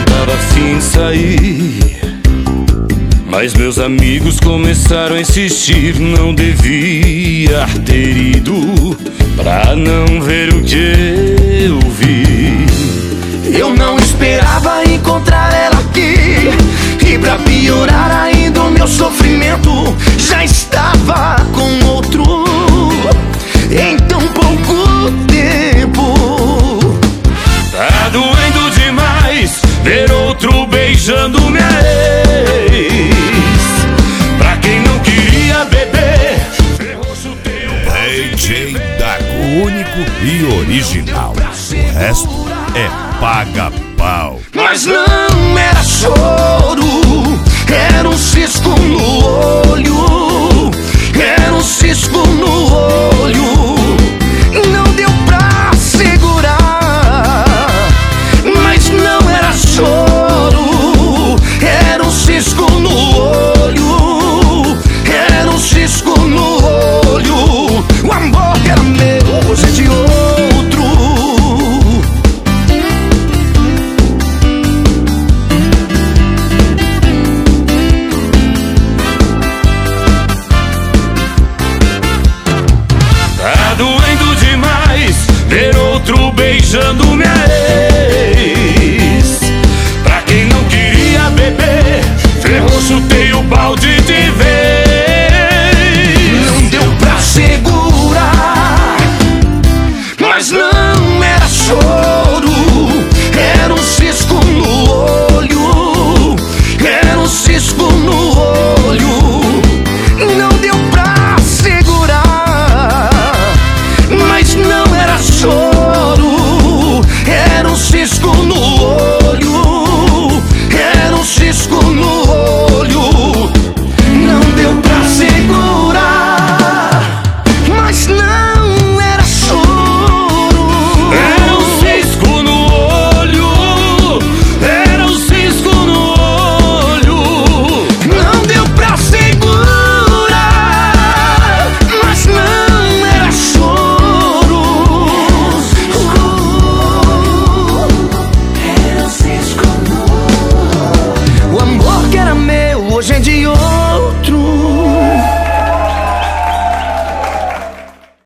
tava afim de sair, mas meus amigos começaram a insistir. Não devia ter ido pra não ver o que eu vi. Eu não esperava encontrar ela aqui, e pra piorar ainda o meu sofrimento já estava com outro em tão pouco tempo. Tá doendo demais ver outro beijando minha ex. Pra quem não queria beber, ferrou, chutei o DJ Dago, único e original. O resto é paga-pau. Mas não era choro, era um cisco no olho, era um cisco no olho. Não deu pra segurar, mas não era choro, era um cisco no olho, era um cisco no olho. O amor que era meu, hoje é de outro. Tá doendo demais ver outro beijando